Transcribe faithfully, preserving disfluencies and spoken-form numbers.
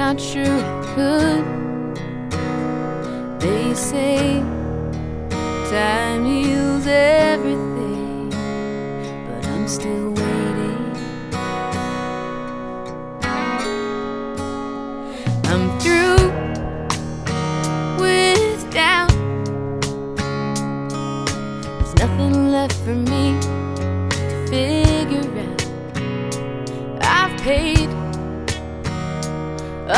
not sure I could. They say time heals everything, but I'm still waiting. I'm through with doubt. There's nothing left for me to figure out. I've paid